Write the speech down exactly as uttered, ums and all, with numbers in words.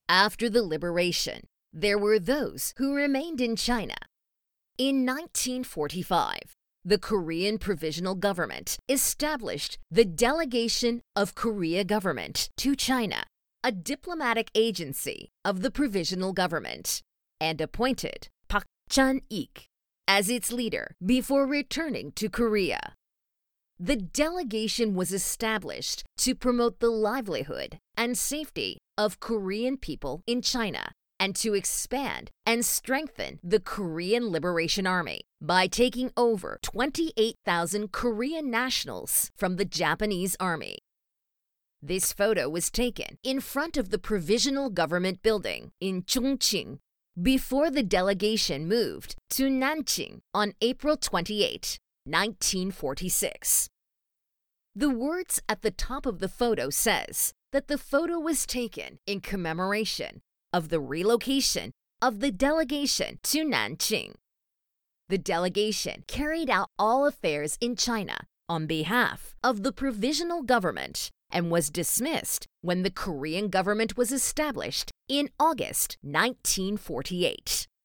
After the liberation, there were those who remained in China. In nineteen forty-five, the Korean Provisional Government established the Delegation of Korea Government to China, a diplomatic agency of the Provisional Government, and appointed Park Chan-ik as its leader before returning to Korea. The delegation was established to promote the livelihood and safety of Korean people in China and to expand and strengthen the Korean Liberation Army by taking over twenty-eight thousand Korean nationals from the Japanese Army. This photo was taken in front of the Provisional Government Building in Chongqing before the delegation moved to Nanjing on April twenty-eighth, nineteen forty-six. The words at the top of the photo says that the photo was taken in commemoration of the relocation of the delegation to Nanjing. The delegation carried out all affairs in China on behalf of the Provisional Government and was dismissed when the Korean government was established in August nineteen forty-eight.